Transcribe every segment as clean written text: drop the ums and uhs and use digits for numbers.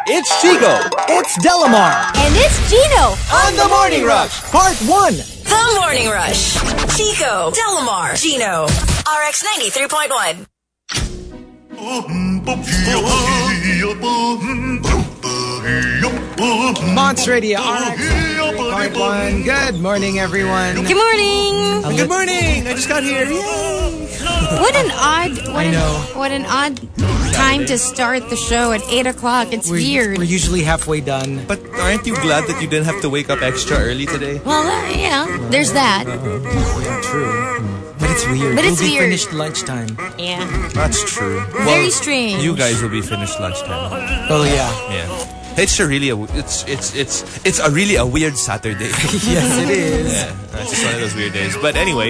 It's Chico. It's Delamar. And it's Gino. On the Morning Rush. Part 1. The Morning Rush. Chico, Delamar, Gino. RX 93.1. Monster Radio RX 93.1. Good morning, everyone. Good morning. Good morning. I just got here. Yay. What an odd time to start the show at 8 o'clock. It's weird. We're usually halfway done. But aren't you glad that you didn't have to wake up extra early today? Well, there's that. Yeah, true. But it's weird. But it's we'll be weird. finished lunchtime. Yeah. That's true. Very strange. You guys will be finished lunchtime. Oh, yeah. Yeah. It's a really it's a really a weird Saturday. Yes, it is. Yeah, it's just one of those weird days. But anyway,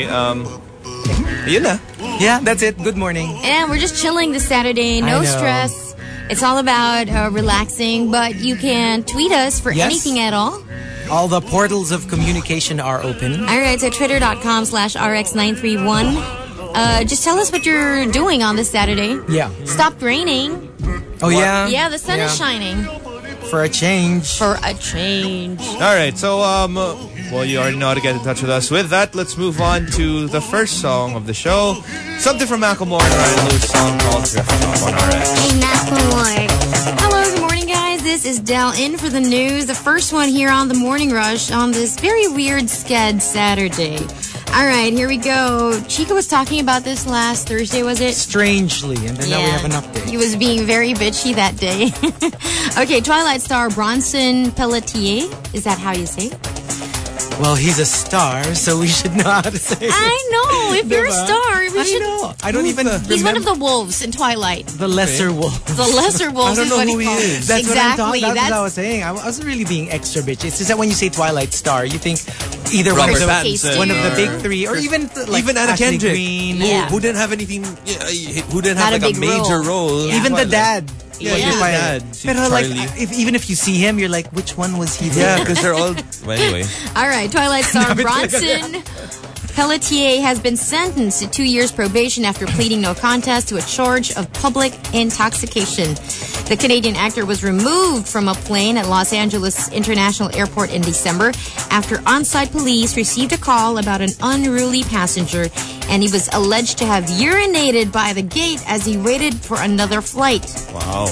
yun na. Yeah, that's it. Good morning. And we're just chilling this Saturday. No I know. stress. It's all about relaxing. But you can tweet us for Yes. anything at all. All the portals of communication are open. All right, so twitter.com/RX931. Just tell us what you're doing on this Saturday. Yeah. Stopped raining. Oh, yeah? Yeah, the sun Yeah. is shining. For a change. For a change. All right, so well, you already know how to get in touch with us. With that, let's move on to the first song of the show. Something from Macklemore and Ryan Lewis, song called Thrift Shop on RX. Hello, good morning, guys. This is Del in for the news. The first one here on the Morning Rush on this very weird Sked Saturday. All right, here we go. Chico was talking about this last Thursday, was it? Strangely. And then now we have an update. He was being very bitchy that day. Okay, Twilight star Bronson Pelletier. Is that how you say it? Well, he's a star, so we should know how to say it. I know. If you're a star, we should. know. I don't even He's one of the wolves in Twilight. the lesser wolf. The lesser wolves I is don't what know who he calls is. it. That's Exactly. what I'm talking. That's what I was saying. I wasn't really being extra bitchy. It's just that when you say Twilight Star, you think either Robert one Pattinson. of the big three, or even like even Anna Ashley Kendrick, Green. Yeah. who didn't have anything, who didn't have Not a like a big major role. role. Yeah. Even the dad. Yeah, Yeah. the dad. Pero like, Charlie. even if you see him, you're like, which one was he? Yeah, because they're all. Well, anyway. All right, Twilight star Bronson Pelletier has been sentenced to 2 years probation after pleading no contest to a charge of public intoxication. The Canadian actor was removed from a plane at Los Angeles International Airport in December after on-site police received a call about an unruly passenger, and he was alleged to have urinated by the gate as he waited for another flight. Wow.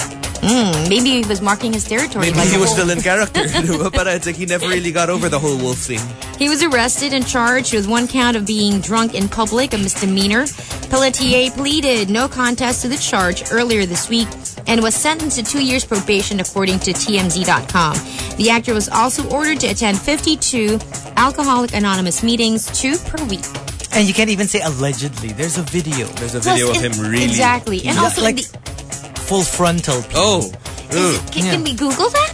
Maybe he was marking his territory. Maybe like he a was wolf. still in character. But it's like he never really got over the whole wolf thing. He was arrested and charged with one count of being drunk in public, a misdemeanor. Pelletier pleaded no contest to the charge earlier this week and was sentenced to 2 years probation, according to TMZ.com. The actor was also ordered to attend 52 Alcoholic Anonymous meetings, 2 per week. And you can't even say allegedly. There's a video. There's a video of him really. Exactly. And also, like full frontal. Oh. Ugh. can we Google that?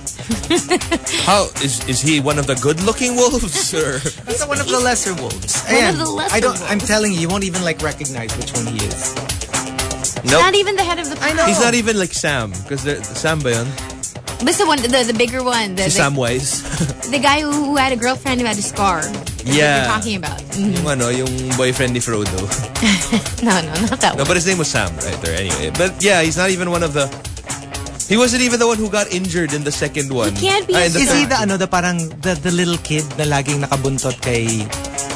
How is he one of the good-looking wolves, or That's one of the lesser wolves. One of the lesser wolves. I'm telling you, you won't even like recognize which one he is. nope? Not even the head of the pack. He's not even like Sam, because Sam ba yun? Basta one, the bigger one. Si Samwise. The guy who had a girlfriend who had a scar. That's what Yeah. you're talking about. Mhm. Yung yung boyfriend ni Frodo. No, not that No, one. but his name was Sam, right? Or anyway. But yeah, he's not even one of the. He wasn't even the one who got injured in the second one. He can't be in the Is he third. the parang the little kid na laging nakabuntot kay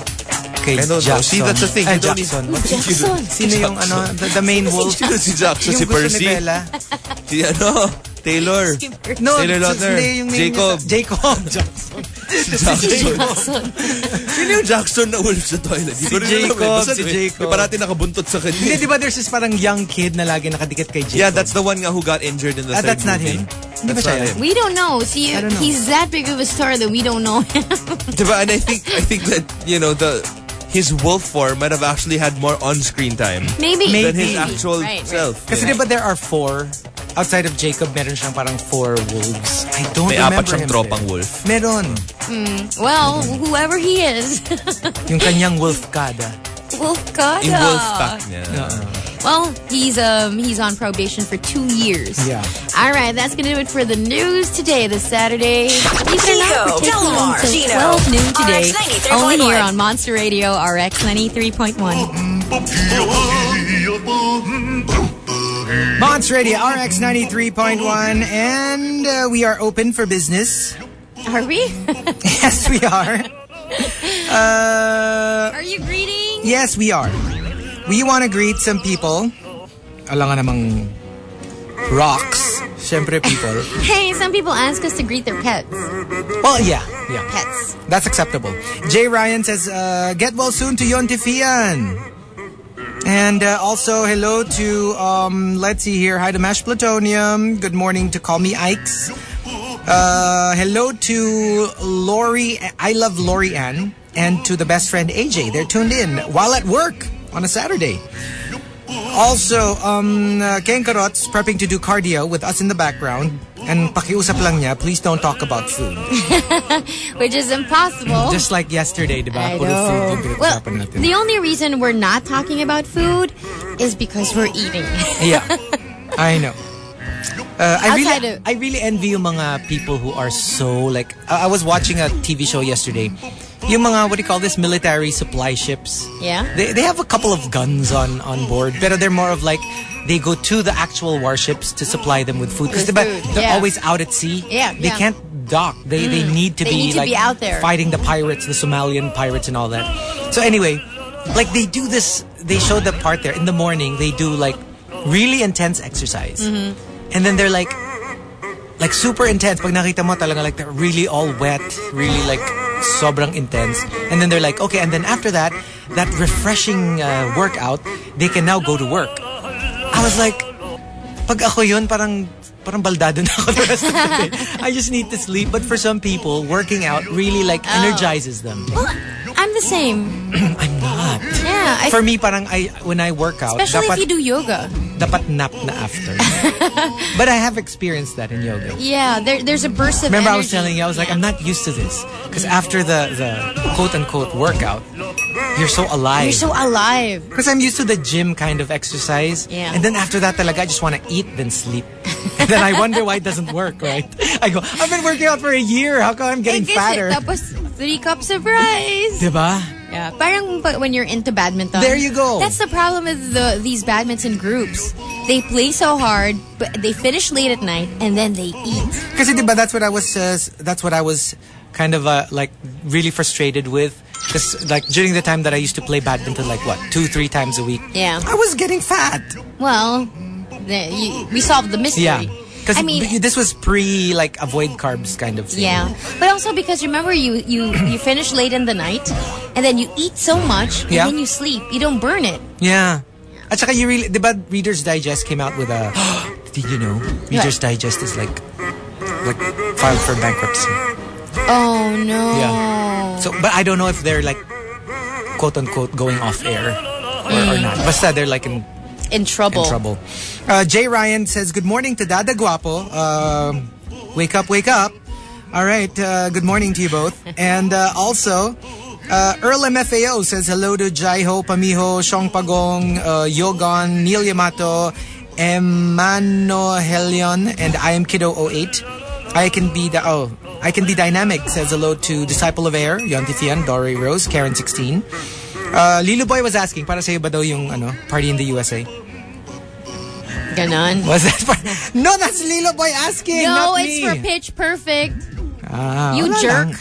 I don't know. Jackson? See, that's the thing. You don't Jackson. need- What's Jackson. Sino yung the main wolf? Sino si Jackson? Si Yung gusto Percy? ni Bella? Si Taylor. No, Taylor Lautner. hindi, yung name Jacob. niya- Jacob Jackson. Jackson. Sino yung Jackson na wolf sa toilet? Di ko rin alam eh. Jacob, Basta si may- Jacob. May parati nakabuntot sa kanya. Hindi, di ba there's this parang young kid na lagi nakadikit kay Jacob? Yeah, that's the one nga who got injured in the third that's not movie. him? Hindi ba That's siya not yun? him. We don't know. See, I don't know. he's that big of a star that we don't know him. Diba? And I think that, his wolf form might have actually had more on-screen time Maybe. than his actual Right. self. Kasi Yeah. di ba there are 4 outside of Jacob, meron siyang parang 4 wolves. I don't May remember apat siyang him tropang there. wolf. Meron. Well, whoever he is. Yung kanyang wolf kada. Wolf God. Yung wolf pack niya. Well, he's on probation for 2 years. Yeah. All right, that's gonna do it for the news today, this Saturday. Believe it or not, Chico, we're taking on Delamar, till Gino. 12 noon today. RX 93.1. Only here on Monster Radio, RX 93.1. Monts Radio, RX 93.1, and we are open for business. Are we? Yes, we are. Are you greeting? Yes, we are. We want to greet some people. Alangan namang rocks. Siyempre people. Hey, some people ask us to greet their pets. Well, yeah. Pets. That's acceptable. Jay Ryan says, get well soon to Yontifian. And also, hello to, let's see here. Hi to Mash Plutonium. Good morning to Call Me Ikes. Hello to Lori. I love Lori Ann. And to the best friend AJ. They're tuned in while at work on a Saturday. Also, Ken Karot's prepping to do cardio with us in the background. And pakiusap lang niya, please don't talk about food. Which is impossible. Just like yesterday, diba? I Puro know. food yung Well, pinag-usapan natin. the only reason we're not talking about food is because we're eating. Yeah, I know. Outside of- I really envy yung mga people who are so like... I was watching a TV show yesterday. Yung mga, what do you call this, military supply ships. Yeah. They have a couple of guns on board. Pero they're more of like, they go to the actual warships to supply them with food. Because With food, they're yeah. always out at sea. Yeah, They yeah. can't dock. They need to They be need to like be out there. fighting the pirates, the Somalian pirates and all that. So anyway, like they do this, they show the part there. In the morning, they do like really intense exercise. And then they're like super intense. Pag nakita mo talaga like they're really all wet, really like sobrang intense. And then they're like, okay, and then after that refreshing workout, they can now go to work. I was like, pag ako yun, parang baldado na ako the rest of the day. I just need to sleep. But for some people, working out really like energizes them. Well, I'm the same. I'm not. Yeah. For me, parang when I work out, Especially dapat, if you do yoga. dapat nap na after. But I have experienced that in yoga. Yeah, there's a burst of Remember energy. I was telling you, I was like, I'm not used to this. Because after the quote-unquote workout, you're so alive. You're so alive. Because I'm used to the gym kind of exercise. Yeah. And then after that, talaga, I just want to eat, then sleep. And then I wonder why it doesn't work, right? I go, I've been working out for a year. How come I'm getting fatter? Tapos 3 cups of rice. Diba? Yeah, parang when you're into badminton. There you go. That's the problem with these badminton groups. They play so hard, but they finish late at night and then they eat. Kasi diba, that's what I was kind of like really frustrated with. Because like during the time that I used to play badminton, like what, 2-3 times a week. Yeah. I was getting fat. Well, we solved the mystery. Yeah. Because I mean, this was pre like avoid carbs kind of thing. yeah, but also because remember you finish late in the night and then you eat so much and Yeah. then you sleep. You don't burn it. Yeah. At saka you really, diba Reader's Digest came out with a, did you know? Reader's Digest is like filed for bankruptcy. Oh no. Yeah. So, but I don't know if they're like, quote unquote, going off air or not. Basta they're like In trouble. Jay Ryan says, good morning to Dada Guapo. Wake up. All right. Good morning to you both. And also, Earl MFAO says hello to Jaiho, Pamiho, Shong Pagong, Yogon, Neil Yamato, Emano Helion, and I am Kiddo 08. I can be dynamic says hello to Disciple of Air, Yontifian, Dory Rose, Karen 16. Lilo Boy was asking, para sa'yo ba daw yung party in the USA? Ganon. Was that for... No, that's Lilo Boy asking, No, not it's me. for Pitch Perfect. You You jerk.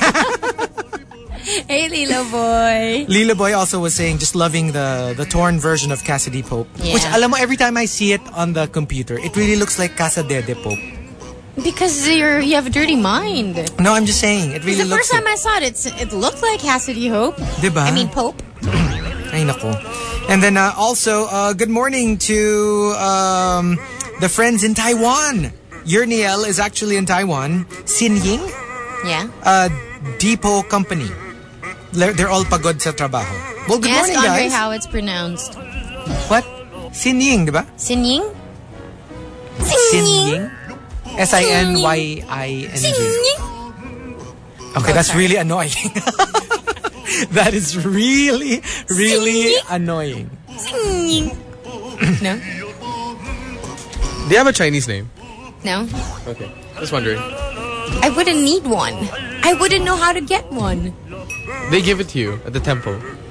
Hey, Lilo Boy. Lilo Boy also was saying just loving the torn version of Cassidy Pope. Yeah. Which, alam mo, every time I see it on the computer, it really looks like Casa Dede Pope. Because you have a dirty mind. No, I'm just saying. It really The looks first time I saw it, it looked like Cassidy Hope. Diba? I mean, Pope. Ay, nako. And then also, good morning to the friends in Taiwan. Yurniel is actually in Taiwan. Sin Ying, Yeah. Depot Company. They're all pagod sa trabaho. Well, good Ask morning, Andre guys. how it's pronounced. What? Sin Ying, diba? Sin Ying? Sin Ying? S-I-N-Y-I-N-G. Sin Ying? Okay, that's sorry. really annoying. That is really, really annoying. Sin Ying. No? Do you have a Chinese name? No? Okay. Just wondering. I wouldn't need one. I wouldn't know how to get one. They give it to you at the temple.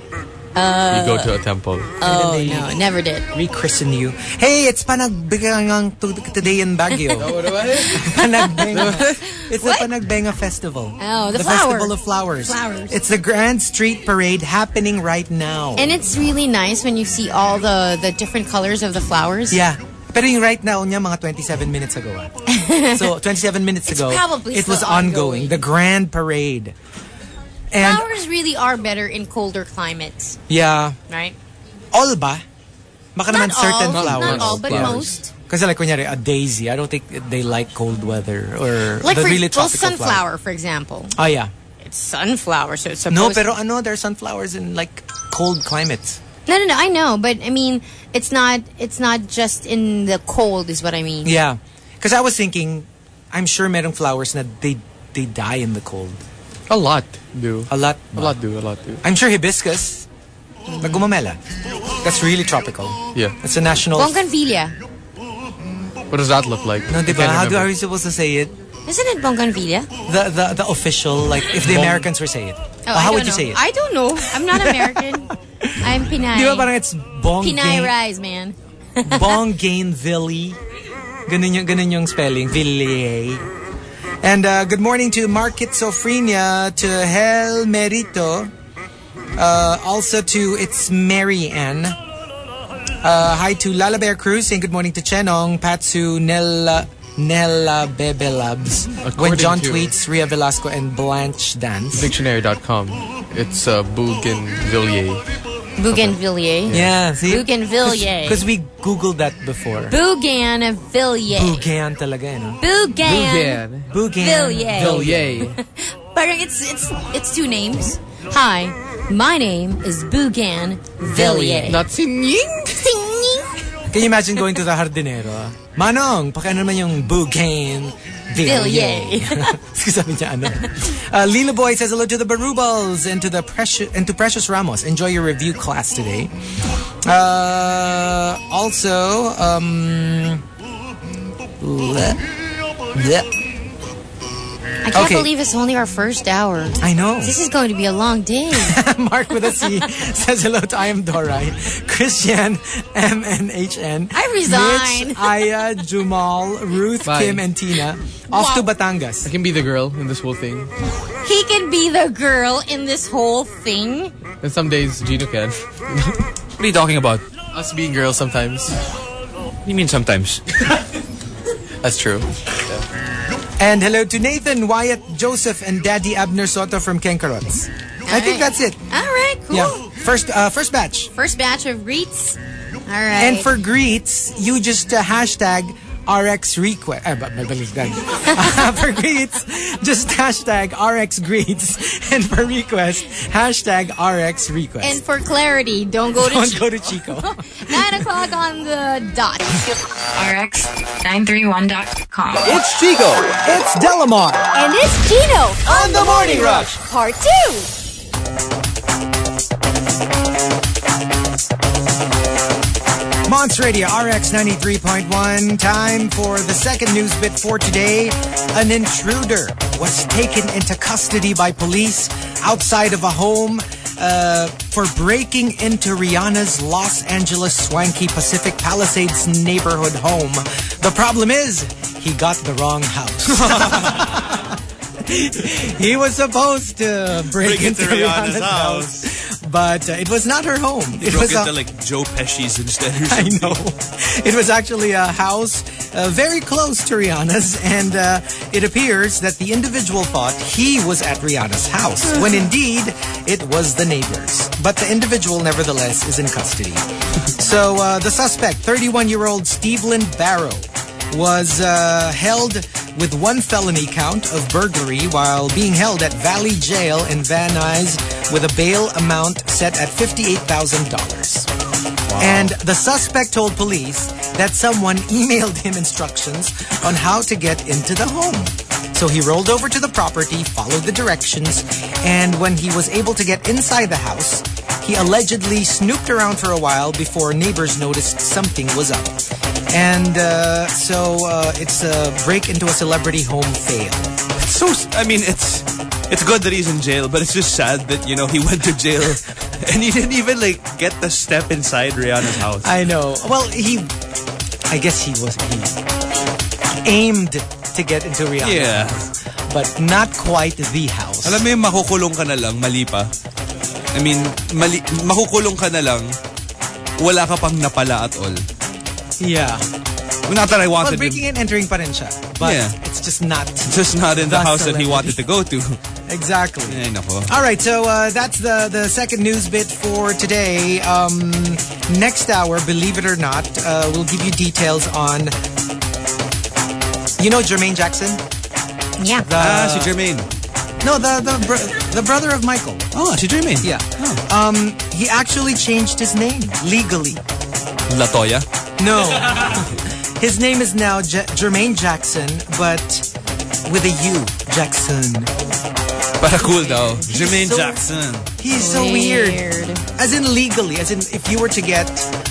You go to a temple. Oh, no, never did. Rechristen you. Hey, it's Panagbenga today in Baguio. Panagbenga. It's the Panagbenga Festival. Oh, the Festival of Flowers. Flowers. It's the Grand Street Parade happening right now. And it's really nice when you see all the different colors of the flowers. Yeah. Pero yung right now niya, mga 27 minutes ago. So, 27 minutes ago, probably it was still ongoing. The Grand Parade. And, Flowers really are better in colder climates, yeah. right? All ba? Baka naman certain flowers. Not all, but most. Kasi like, kunyari, a daisy, I don't think they like cold weather. Or Like the for really tropical sunflower, for example. Oh, yeah. It's sunflower, so it's No, supposed pero there are sunflowers in like cold climates. No, I know, but I mean, it's not just in the cold, is what I mean. Yeah. Because I was thinking, I'm sure merong flowers na they die in the cold. A lot do. A lot do. I'm sure hibiscus, nagumamela. That's really tropical. Yeah. It's a national... Bougainvillea. What does that look like? No, diba? How are we supposed to say it? Isn't it Bougainvillea? The official, like, if the Americans were say it. Oh, how would you say it? I don't know. I'm not American. I'm Pinay. Di ba parang it's Pinay rice, man. Bougainvillea. Ganun yung spelling. Villiers. And good morning to Market Sofrenia, to Hel Merito, also to It's Mary Ann. Hi to Lala Bear Cruz, saying good morning to Chenong, Patsu, Nella Bebe Labs. When John tweets, Ria Velasco and Blanche dance. Dictionary.com. It's Bougainvillea. Bougainvillea. Yeah, see? Bougainvillea. Because we Googled that before. Bougainvillea. Bougain talaga, no? Bougainvillea. But it's two names. Hi, my name is Bougainvillea. Not Sinying. Can you imagine going to the Jardinero? Manong, pakiano naman yung Bougainvillea. Sabi niya, ano? Lila Boy says hello to the Barubals and to Precious Ramos. Enjoy your review class today. Also, I can't believe it's only our first hour. I know. This is going to be a long day. Mark with a C says hello to I am Dorai. Christian, MNHN. I resign. Mitch, Aya, Jumal, Ruth, Bye. Kim, and Tina. Off to Batangas. I can be the girl in this whole thing. He can be the girl in this whole thing. And some days Gino can. What are you talking about? Us being girls sometimes. What do you mean sometimes? That's true. And hello to Nathan, Wyatt, Joseph, and Daddy Abner Soto from Kenkarots. I think that's it. All right, cool. Yeah. First batch. First batch of greets. All right. And for greets, you just hashtag RX request. For greets, just hashtag RX greets. And for request, hashtag RX request. And for clarity, don't go to Go to Chico. 9 o'clock on the dot. RX931.com. It's Chico. It's Delamar. And it's Gino On the Morning Rush. Part 2. Monster Radio RX 93.1. Time for the second news bit for today. An intruder was taken into custody by police outside of a home for breaking into Rihanna's Los Angeles swanky Pacific Palisades neighborhood home. The problem is, he got the wrong house. He was supposed to break into Rihanna's house. But it was not her home. It Broke was into like Joe Pesci's instead or I something. know. It was actually a house very close to Rihanna's, and it appears that the individual thought he was at Rihanna's house, when indeed it was the neighbors. But the individual, nevertheless, is in custody. So the suspect, 31-year-old Steveland Barrow, was held with one felony count of burglary while being held at Valley Jail in Van Nuys with a bail amount set at $58,000. And the suspect told police that someone emailed him instructions on how to get into the home. So he rolled over to the property, followed the directions, and when he was able to get inside the house, he allegedly snooped around for a while before neighbors noticed something was up. And so it's a break into a celebrity home fail. I mean, it's good that he's in jail, but it's just sad that, he went to jail And you didn't even like get the step inside Rihanna's house. I know. Well, I guess he aimed to get into Rihanna. Yeah. But not quite the house. Alam mo yung makukulong ka na lang, mali pa. I mean, makukulong ka na lang, wala ka pang napala at all. Yeah. Not that I wanted Well, breaking and entering pa rin siya. But Yeah. it's just not. Just not in the house that he celebrity. wanted to go to. Exactly. Ay, nako. All right, so that's the second news bit for today. Next hour, believe it or not, we'll give you details on... You know Jermaine Jackson? Yeah. Si Jermaine. No, the brother of Michael. Oh, si Jermaine. Yeah. He actually changed his name legally. Latoya? No. His name is now Jermaine Jackson, but with a U. Jackson. Para cool daw. Jermaine so- Jackson. He's so weird. As in legally, as in if you were to get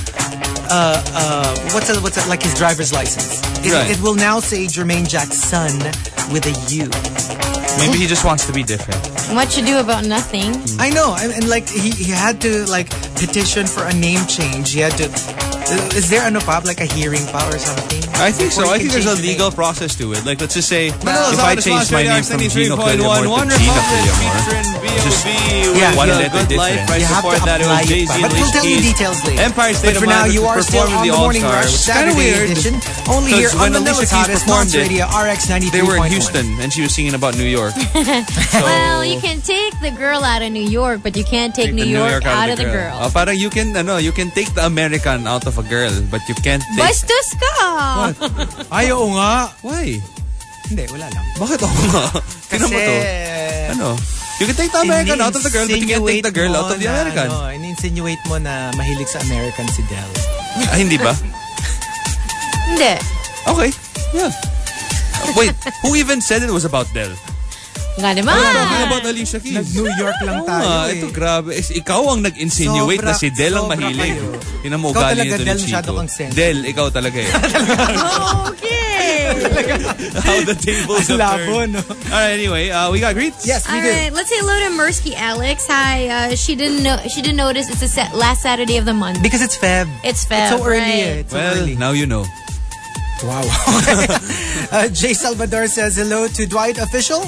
what's it like his driver's license. Right. It will now say Jermaine Jackson with a U. Maybe he just wants to be different. What you do about nothing? I know, and like he had to like petition for a name change. He had to. Is there like a hearing pa or something? I think so. Before I he think can there's a change the legal name? process to it. Like, let's just say, Manila's if I hottest change my name from Gino Killiamore to Gina Killiamore, just Yeah, one yeah. letter Good life. different. I You have support to that. It apply was it Jay-Z pa. and But we'll tell you Alicia details later. Empire State But of for now, Mind you was are still performing on the the Morning All-Star, Rush which is kinda Saturday weird. edition. Only here 'Cause on when Manila's Alicia Keys hottest performed Monster it, Radio RX 93.1. They were in Houston and she was singing about New York. Well, you can take the girl out of New York, but you can't take New York out of the girl. Parang you can take the American out of a girl, but you can't take... Bastos ka! Ay, oo nga. Why? Hindi, wala lang. Bakit ako nga? Tingnan mo to. Ano? You can take the American out of the girl, but you can't take the girl out of the American. In-insinuate mo na mahilig sa American si Del. Ah, hindi ba? Hindi. Okay. Yeah. Wait, who even said it was about Del? Nga naman. Talking about Alicia Keys. Nag-New York lang tayo Ito grabe. Ikaw ang nag-insinuate na si Del ang Sobra mahilig. kayo. Tinan mo Ikaw ugali talaga, nito ni Del, Chico. masyado kang sensitive. Del, ikaw talaga eh. Okay. How the tables have Labo, turned. no? Alright, anyway, we got greets? Yes, we All do. right, let's say hello to Mersky Alex. Hi. She didn't notice it's the last Saturday of the month. Because it's Feb. It's Feb, It's so early right. eh. It's so Well, early. now you know. Wow. Jay Salvador says hello to Dwight Official.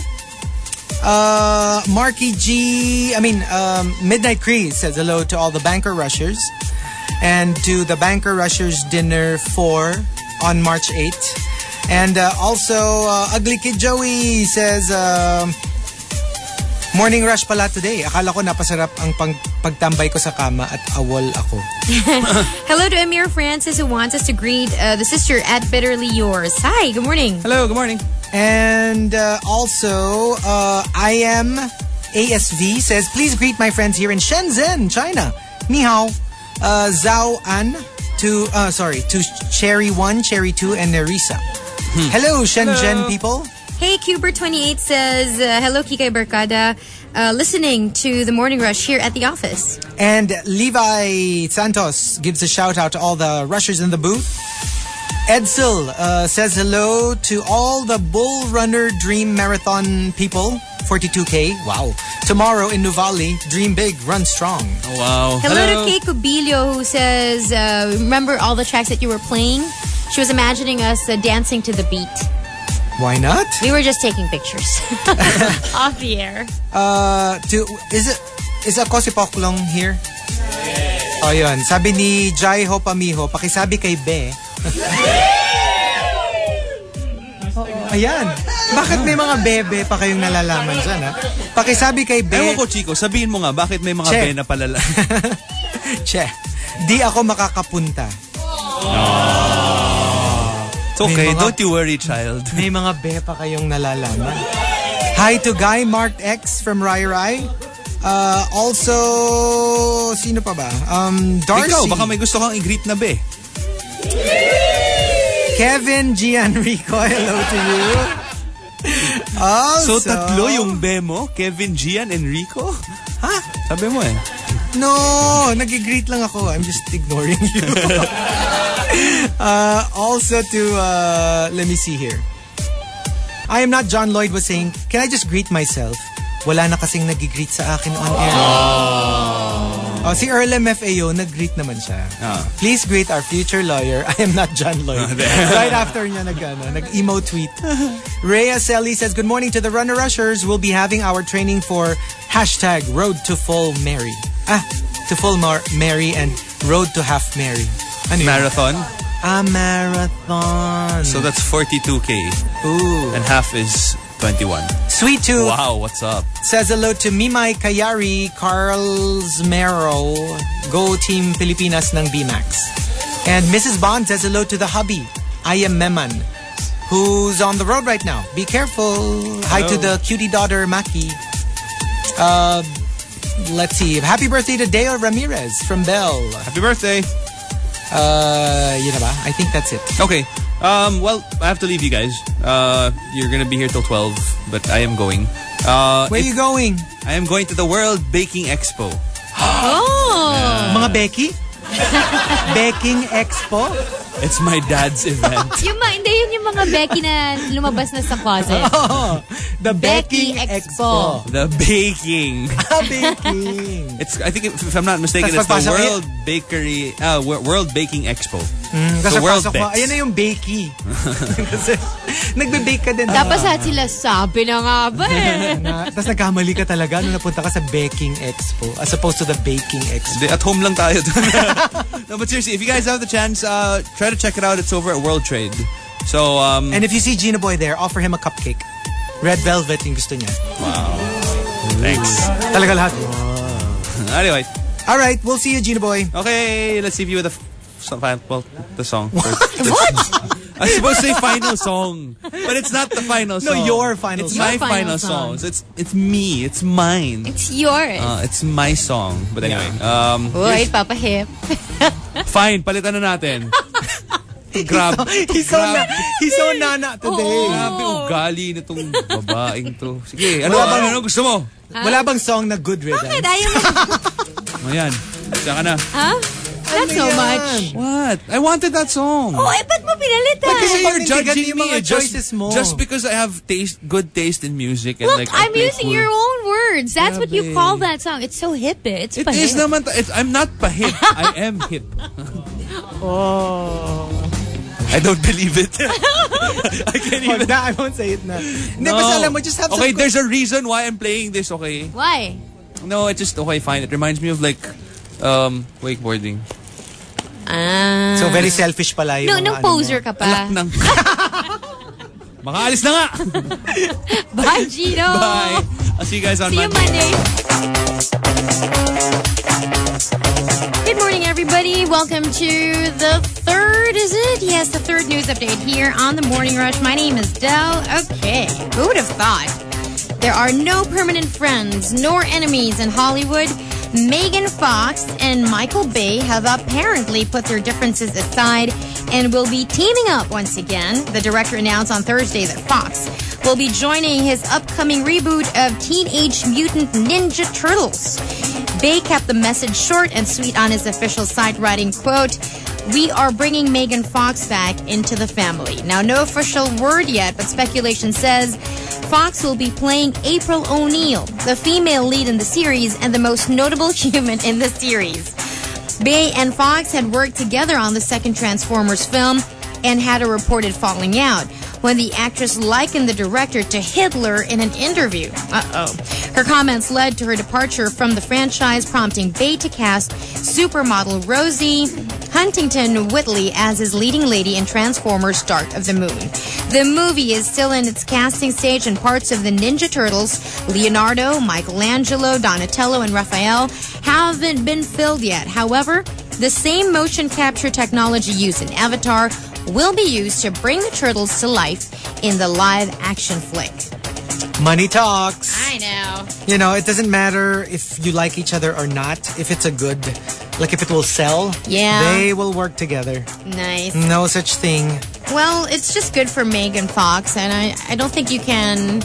Marky G, Midnight Crease says hello to all the Banker Rushers. And to the Banker Rushers Dinner 4 on March 8th. And also, Ugly Kid Joey says, Morning rush pala today. Akala ko napasarap ang pagtambay ko sa kama at awol ako. Hello to Amir Francis who wants us to greet the sister at Bitterly Yours. Hi, good morning. Hello, good morning. And also, I am ASV says, please greet my friends here in Shenzhen, China. Ni hao. Zhao An to Cherry 1, Cherry 2, and Nerissa. Hello, Shenzhen people. Hey, Cuber28 says, hello, Kikay Barkada. Listening to the Morning Rush here at the office. And Levi Santos gives a shout out to all the rushers in the booth. Edsel says hello to all the Bull Runner Dream Marathon people. 42K. Wow. Tomorrow in Nuvali, dream big, run strong. Oh, wow. Hello to Kay Cubillo who says, remember all the tracks that you were playing? She was imagining us dancing to the beat. Why not? We were just taking pictures. Off the air. Is ako si Poklong here? Oh, yun. Sabi ni Jai Ho Pamiho, pakisabi kay Be. Ayan. Bakit may mga bebe pa kayong nalalaman dyan, ha? Pakisabi kay Be. Ewan ko, Chico, sabihin mo nga, bakit may mga Che. be na palala? Che, di ako makakapunta. It's okay, May mga- don't you worry, child. May mga be pa kayong nalalaman. Hi to Guy Marked X from Rai Rai. Also, sino pa ba? Darcy. Ikaw, baka may gusto kang i-greet na be. Kevin Gianrico, hello to you. Also, So, tatlo yung be mo? Kevin, Gian, Enrico? Ha? Sabi mo eh. No, nag-greet lang ako. I'm just ignoring you. Also to, let me see here. I am not John Lloyd was saying, can I just greet myself? Wala na kasing nag-greet sa akin on air. Oh, si Earl MFAO, nag-greet naman siya. Please greet our future lawyer. I am not John Lloyd. Right after niya nag-emo tweet. Rhea Selly says, good morning to the Runner Rushers. We'll be having our training for #Road to Full Mary. To Full Mary and Road to Half Mary. Ano yun? Marathon. Marathon. So that's 42K. Ooh. And half is 21. Sweet Tooth. Wow, what's up? Says hello to Mimay Kayari, Carl's Mero, Go Team Pilipinas ng BMAX. And Mrs. Bond says hello to the hubby, I am Meman, who's on the road right now. Be careful. Hi to the cutie daughter, Maki. Let's see. Happy birthday to Dale Ramirez from Bell. Happy birthday. Yun na ba? I think that's it. Okay. Well, I have to leave you guys. You're gonna be here till 12, but I am going. Where are you going? I am going to the World Baking Expo. Mga Becky? Baking Expo? It's my dad's event. Hindi yun yung mga Becky na lumabas na sa closet. The Baking Expo. The baking. Baking. I think if I'm not mistaken, it's the World Bakery, World Baking Expo. Kasi The World pasok mo, Bex. ayan na yung Bakey. Kasi nagbe-bake ka din. Tapos sila sabi na nga ba eh. Tapos nagkamali ka talaga nung napunta ka sa Baking Expo as opposed to the Baking Expo. At home lang tayo. No, but seriously, if you guys have the chance, try to check it out. It's over at World Trade. So, and if you see Gina Boy there, offer him a cupcake. Red velvet yung gusto niya. Wow. Thanks. Talaga lahat. Anyway. All right, we'll see you, Gina Boy. Okay, let's see if you with the song first. What? I was supposed to say final song, but it's not the final song. No, your final it's song. my Your final final song. song. It's me. It's mine. It's yours. It's my song. But anyway, Uy, Papa Hip. fine. Palitan na natin. Grab. He's so nana today. Grabe ugali nitong babaeng to. Sige, ano gusto mo? Wala bang song na good riddance? Bakit ayaw mo? Ayan. Diyan ka na. Huh? That's so much. What? I wanted that song. Oh, ba't mo pinalitan? Kasi you're Panindigan judging yung me mga choices mo. just because I have good taste in music. And Look, like, I I'm play using cool. your own words. That's what you Grabe. call that song. It's so hip. It's It pa-hip. is naman. I'm not pa-hip. I am hip. I don't believe it. I can't even. I won't say it na. Hindi, basta alam mo, just have Okay, some... there's a reason why I'm playing this, okay? Why? No, it's just, okay, fine. It reminds me of like, wakeboarding. So very selfish pala yung No, mga nung ano poser mo. ka pa. Nang. Makaalis na nga! Bye, Gino. Bye! I'll see you guys on See you Monday. Good morning, everybody. Welcome to the third, is it? Yes, the third news update here on The Morning Rush. My name is Del. Okay, who would have thought? There are no permanent friends nor enemies in Hollywood. Megan Fox and Michael Bay have apparently put their differences aside and will be teaming up once again. The director announced on Thursday that Fox will be joining his upcoming reboot of Teenage Mutant Ninja Turtles. Bay kept the message short and sweet on his official site, writing, quote, "We are bringing Megan Fox back into the family." Now, no official word yet, but speculation says Fox will be playing April O'Neil, the female lead in the series and the most notable human in the series. Bay and Fox had worked together on the second Transformers film and had a reported falling out when the actress likened the director to Hitler in an interview. Her comments led to her departure from the franchise, prompting Bay to cast supermodel Rosie Huntington Whiteley as his leading lady in Transformers Dark of the Moon. The movie is still in its casting stage, and parts of the Ninja Turtles, Leonardo, Michelangelo, Donatello, and Raphael, haven't been filled yet. However, the same motion capture technology used in Avatar will be used to bring the turtles to life in the live-action flick. Money talks. I know. You know, it doesn't matter if you like each other or not. If it's a good, like if it will sell, Yeah. they will work together. Nice. No such thing. Well, it's just good for Megan Fox, and I don't think you can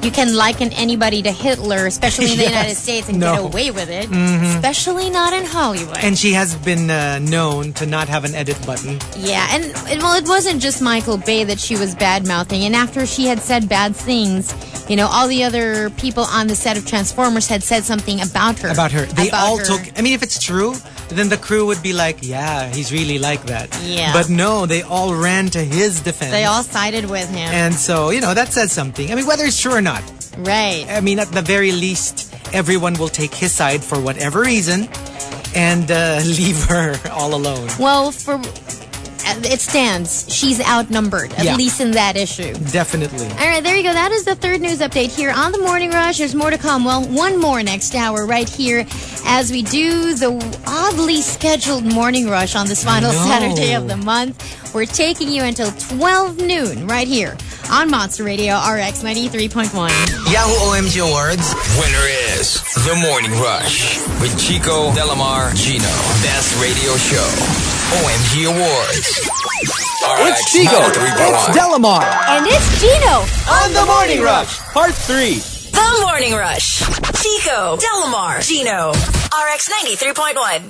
you can liken anybody to Hitler, especially in the United States, and get No. away with it. Especially not in Hollywood. And she has been known to not have an edit button. Yeah, and well, it wasn't just Michael Bay that she was bad-mouthing. And after she had said bad things, you know, all the other people on the set of Transformers had said something about her. About her. They About all her. took... I mean, if it's true, then the crew would be like, yeah, he's really like that. Yeah. But no, they all ran to his defense. They all sided with him. And so, you know, that says something. I mean, whether it's true or not. Right. I mean, at the very least, everyone will take his side for whatever reason and leave her all alone. Well, it stands. She's outnumbered, at Yeah. least in that issue. Definitely. All right, there you go. That is the third news update here on the Morning Rush. There's more to come. Well, one more next hour right here as we do the oddly scheduled Morning Rush on this final Saturday of the month. We're taking you until 12 noon right here on Monster Radio RX 93.1. Yahoo OMG Awards. Winner is The Morning Rush with Chico, Delamar, Gino. Best radio show. OMG Awards. It's Chico. It's Delamar. And it's Gino. On the Morning Rush, Part 3. The Morning Rush. Chico, Delamar, Gino. RX 93.1.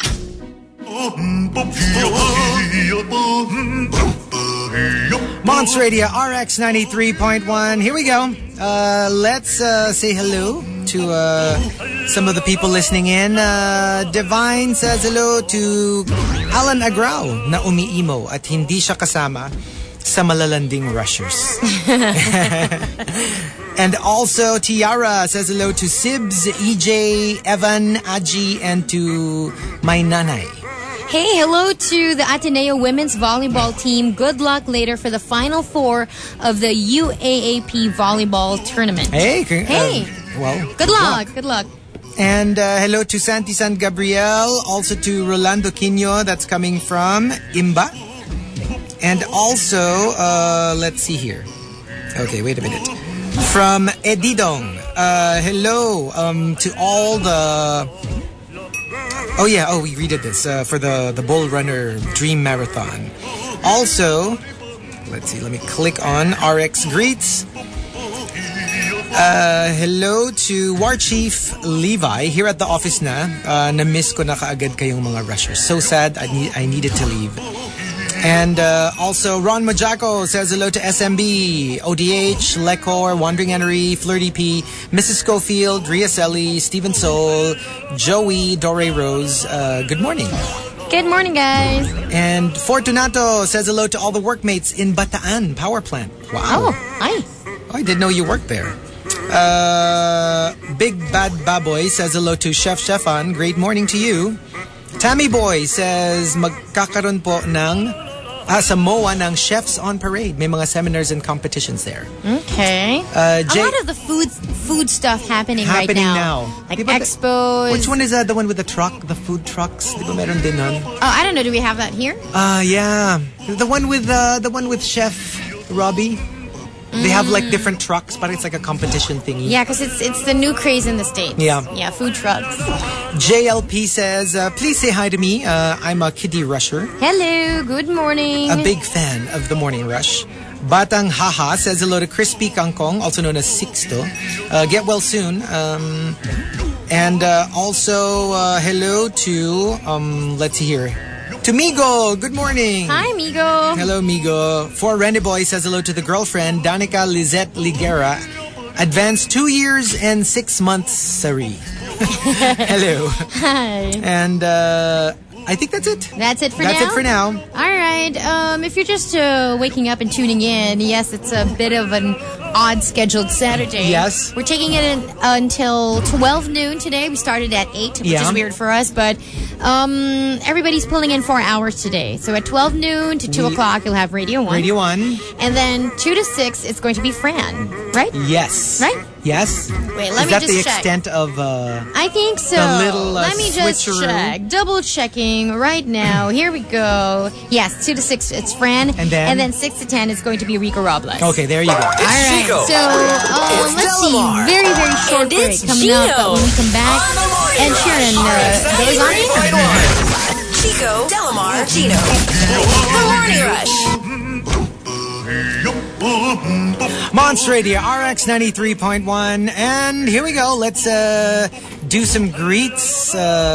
Monster Radio RX 93.1. Here we go. Let's say hello to some of the people listening in. Divine says hello to Alan Agrao na umiimo at hindi siya kasama sa malalanding rushers. And also Tiara says hello to Sibs, EJ, Evan, Aji, and to my nanay. Hey, hello to the Ateneo women's volleyball team. Good luck later for the Final Four of the UAAP volleyball tournament. Hey. Hey. Well, Good luck. Good luck. And hello to Santi San Gabriel, also to Rolando Quino, that's coming from Imba. And also, let's see here. Okay, wait a minute. From Edidong, hello to all the... Oh yeah, we redid this for the Bull Runner Dream Marathon. Also, let's see, let me click on RX Greets. Hello to War Chief Levi here at the office na. Na-miss ko na kaagad kayong mga rushers. So sad, I needed to leave. And also Ron Majako says hello to SMB, ODH, Lecor, Wandering Henry, Flirty P, Mrs. Schofield, Ria Selly, Stephen Soul, Joey, Dore Rose. Good morning. Good morning, guys. And Fortunato says hello to all the workmates in Bataan Power Plant. Wow. Oh, hi. I didn't know you worked there. Big Bad Baboy says hello to Chef Stefan. Great morning to you. Tammy Boy says magkakaroon po ng sa MOA ng Chefs on Parade. May mga seminars and competitions there. Okay. A lot of the food stuff happening right now. Like Diba expos. Which one is the one with the truck? The food trucks? Di ba meron din nun? Oh, I don't know. Do we have that here? Yeah. The one with Chef Robbie. They have like different trucks, but it's like a competition thingy. Yeah, because it's the new craze in the States. Yeah. Yeah, food trucks. JLP says, please say hi to me. I'm a kiddie rusher. Hello, good morning. A big fan of the Morning Rush. Batang Haha says hello to Crispy Kangkong, also known as Sixto. Get well soon. And also hello to, let's see here, to Migo. Good morning. Hi, Migo. Hello, Migo. For Randy Boy says hello to the girlfriend, Danica Lizette Ligera. Advanced 2 years and 6 months, Sari. Hello. Hi. And I think that's it. That's it for now? That's it for now. All right. If you're just waking up and tuning in, yes, it's a bit of an odd scheduled Saturday. Yes. We're taking it until 12 noon today. We started at 8, which is weird for us, but everybody's pulling in 4 hours today. So at 12 noon to 2 o'clock, you'll have Radio 1. Radio 1. And then 2 to 6, it's going to be Fran, right? Yes. Right? Yes. Wait, let Is me that just the check. extent of... I think so. The little, let me just switcheroo. check. Double checking right now. Here we go. Yes, 2 to 6, it's Fran. And then 6 to 10, it's going to be Rico Robles. Okay, there you go. All right. Chico. So, let's see. Delamar. Very, very short And break it's coming up. But Gino. when we come back, On the Morning Ed Sheeran goes on air. Chico, Delamar, Gino. The Morning Rush. Monster Radio, RX 93.1. And here we go. Let's do some greets.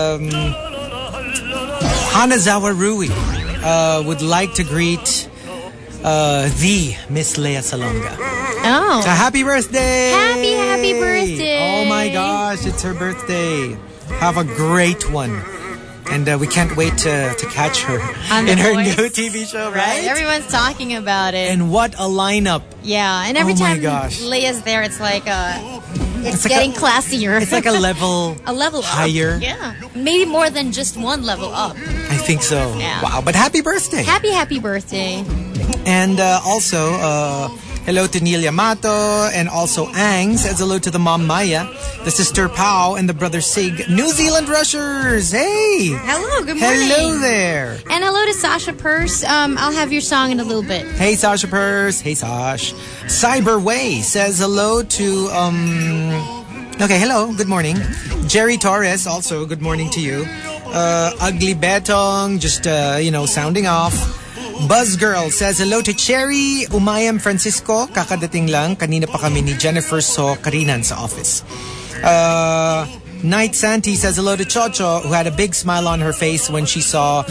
Hanazawa Rui would like to greet the Miss Leia Salonga. Oh. Happy birthday! Happy birthday! Oh my gosh, it's her birthday. Have a great one. And we can't wait to catch her in her Voice. new TV show, right? Everyone's talking about it. And what a lineup. Yeah, and every Oh my time gosh. Leia's there, it's like it's like getting classier. It's like a level higher. Up. Yeah, maybe more than just one level up. I think so. Yeah. Wow, but happy birthday. Happy birthday. And also, hello to Neil Yamato, and also Ang says hello to the mom Maya, the sister Pao, and the brother Sig. New Zealand Rushers! Hey! Hello, good morning. Hello there! And hello to Sasha Purse. I'll have your song in a little bit. Hey, Sasha Purse. Hey, Sash. Cyberway says hello to, okay, hello. Good morning. Jerry Torres, also, good morning to you. Ugly Betong, just, sounding off. Buzzgirl says hello to Cherry Umayam Francisco. Kakadating lang. Kanina pa kami ni Jennifer So Karinan sa office. Night Santi says hello to Chocho, who had a big smile on her face when she saw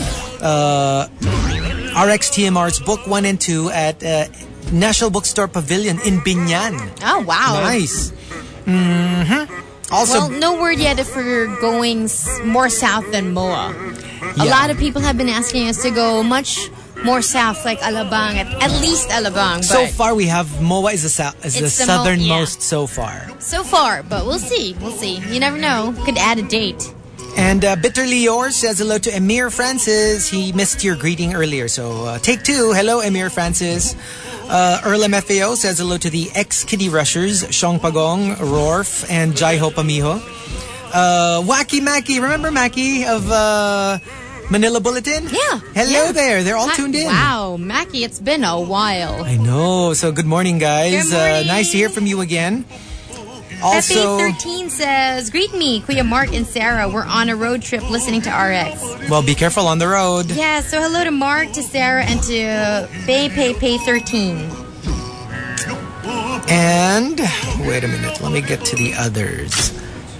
RXTMR's Book 1 and 2 at National Bookstore Pavilion in Binyan. Oh, wow. Nice. Mm-hmm. Also, well, no word yet if we're going more south than MOA. A lot of people have been asking us to go much more south, like Alabang, at least Alabang. So far, we have MOA is the southernmost so far. So far, but we'll see. We'll see. You never know. Could add a date. And Bitterly Yours says hello to Emir Francis. He missed your greeting earlier, so take two. Hello, Emir Francis. Earl MFAO says hello to the ex-Kiddie Rushers, Shong Pagong, Rorf, and Jai Ho Pamiho. Wacky Mackie, remember Mackie of Manila Bulletin? Yeah. Hello there. They're all tuned in. Wow, Mackie, it's been a while. I know. So good morning, guys. Good morning. Nice to hear from you again. Also, FA13 says, greet me, Kuya Mark and Sarah. We're on a road trip listening to RX. well, be careful on the road. Yeah, so hello to Mark, to Sarah, and to Pay13. And wait a minute, let me get to the others.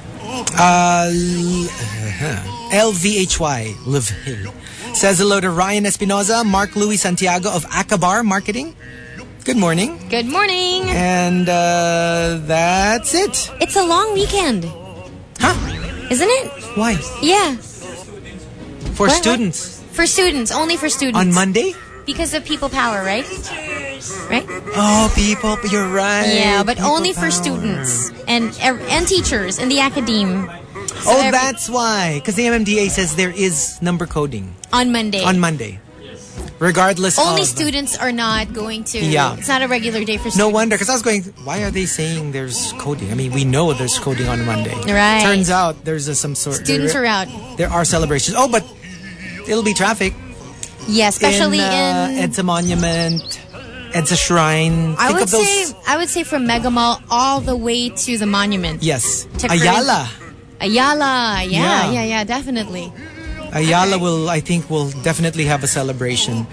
LVHY Live Hill says hello to Ryan Espinoza, Mark Louis Santiago of Akabar Marketing. Good morning. Good morning. And that's it. It's a long weekend. Huh? Isn't it? Why? Yeah. For What? students. For students. Only for students. On Monday? Because of people power, right? Right? Oh, people, you're right. Yeah, but People only for power. students and teachers in the academe. So That's why. Because the MMDA says there is number coding. on Monday. On Monday. Regardless Only of... students are not going to... Yeah. It's not a regular day for students. No wonder, because I was going, why are they saying there's coding? I mean, we know there's coding on Monday. Right. Turns out there's some sort... Students are out. There are celebrations. Oh, but it'll be traffic. Yeah, especially in... EDSA Monument, EDSA Shrine. I Think would of those... say from Mega Mall all the way to the monument. Yes. To Ayala. Ayala. Yeah. Yeah, definitely. Ayala will definitely have a celebration.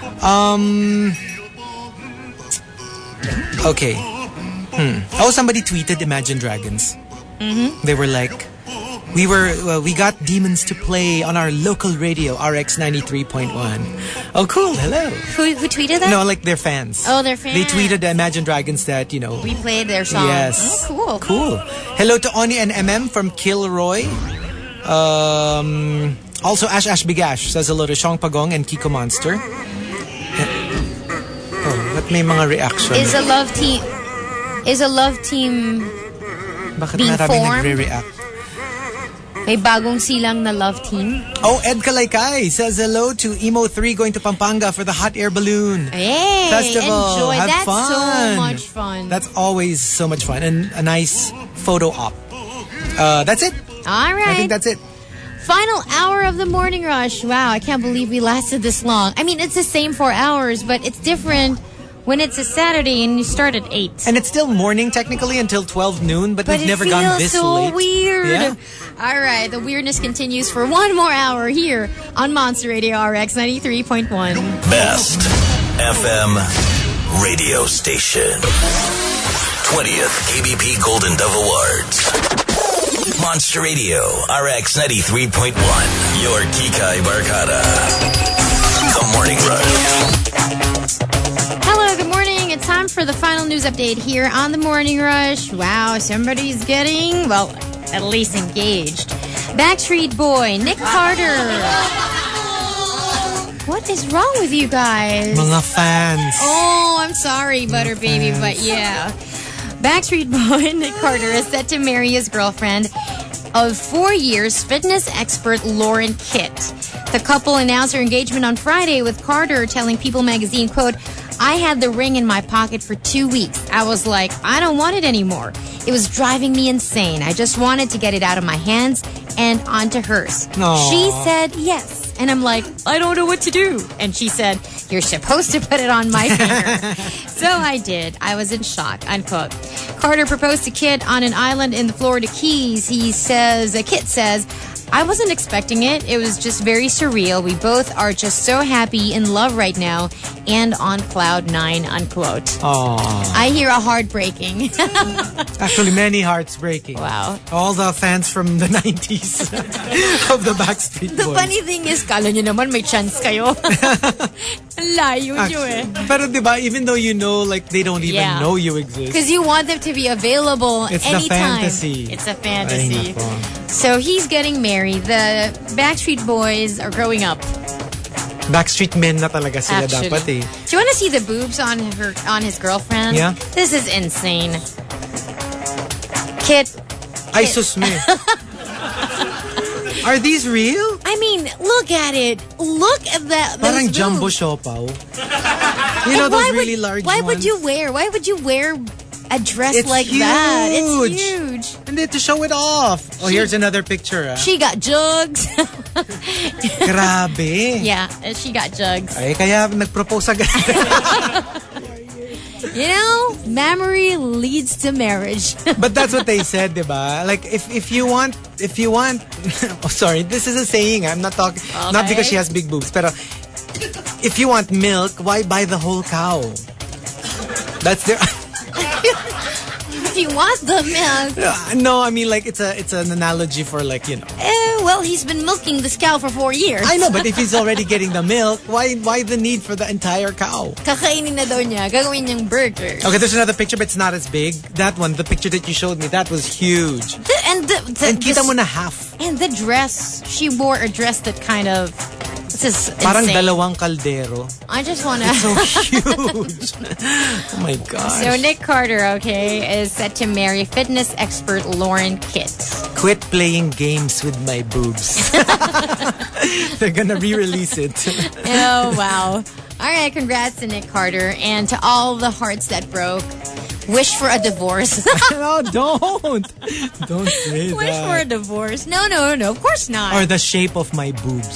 Okay. Oh, somebody tweeted Imagine Dragons. Mm-hmm. They were like, we got demons to play on our local radio, RX 93.1. Oh, cool. Hello. Who tweeted that? No, like their fans. Oh, their fans. They tweeted Imagine Dragons that, We played their song. Yes. Oh, Cool. Hello to Oni and MM from Kilroy. Also, Ash Bigash says hello to Shong Pagong and Kiko Monster. Oh, ba't may mga reaction? Is a love team Bakit being maraming formed? nagre-react? May bagong silang na love team? Oh, Ed Kalaykay says hello to Emo3 going to Pampanga for the hot air balloon Hey, festival. enjoy. Have That's fun. so much fun. That's always so much fun and a nice photo op. That's it. All right. I think that's it. Final hour of the morning rush. Wow, I can't believe we lasted this long. I mean, it's the same 4 hours, but it's different when it's a Saturday and you start at 8. And it's still morning technically until 12 noon, but we've never gone this so late. Weird. Yeah? All right, the weirdness continues for one more hour here on Monster Radio RX 93.1. Best FM radio station. 20th KBP Golden Dove Awards. Monster Radio, RX 93.1. Your Kikay Barkada. The Morning Rush. Hello, good morning. It's time for the final news update here on the Morning Rush. Wow, somebody's getting, well, at least engaged. Backstreet Boy, Nick Carter. What is wrong with you guys? Mga fans. Oh, I'm sorry, Butter Baby, but yeah. Backstreet Boy Nick Carter is set to marry his girlfriend of 4 years, fitness expert Lauren Kitt. The couple announced their engagement on Friday, with Carter telling People magazine, quote, "I had the ring in my pocket for 2 weeks. I was like, I don't want it anymore. It was driving me insane. I just wanted to get it out of my hands and onto hers." Aww. She said yes. And I'm like, I don't know what to do. And she said, "You're supposed to put it on my finger." So I did. I was in shock, unquote. Carter proposed to Kit on an island in the Florida Keys. Kit says, "I wasn't expecting it. It was just very surreal. We both are just so happy, in love right now, and on cloud 9, unquote. Aww. I hear a heart breaking. Actually, many hearts breaking. Wow. All the fans from the 90s of the Backstreet Boys. The funny thing is, kala nyo naman may chance kayo. Ang layo nyo eh. Pero diba, even though you know, like, they don't even Yeah. know you exist. Because you want them to be available It's anytime. the fantasy. It's a fantasy. Ay, nako. So he's getting married. The Backstreet Boys are growing up. Backstreet men na talaga sila Actually. dapat eh. Do you want to see the boobs on his girlfriend? Yeah. This is insane. Kit. Ay, sus me. Are these real? I mean, look at it. Look at that. Parang those jumbo boobs. siopaw. You know And those really large Why ones? Why would you wear a dress It's like that? huge. It's huge. And they to show it off. Oh, here's another picture. Ah. She got jugs. Grabe. Yeah, she got jugs. Ay, kaya nag-propose agad. You know, memory leads to marriage. But that's what they said, diba? Like, if you want, oh, sorry, this is a saying. I'm not talking, not because she has big boobs, pero if you want milk, why buy the whole cow? That's their. If you want the milk. No, I mean, like, it's an analogy for, like, you know. Well, he's been milking this cow for 4 years. I know, but if he's already getting the milk, why the need for the entire cow? Kakainin na daw niya. Gagawin niyang burger. Okay, there's another picture, but it's not as big. That one, the picture that you showed me, that was huge. And Kita mo na half. And the dress, she wore a dress that kind of, this is Parang insane. dalawang kaldero. I just want to. So huge. Oh my gosh. So Nick Carter, okay, is set to marry fitness expert Lauren Kitt. Quit playing games with my boobs. They're gonna re-release it. Oh, wow. All right, congrats to Nick Carter and to all the hearts that broke. Wish for a divorce. No, don't say Wish for a that. divorce. No, of course not. Or the shape of my boobs.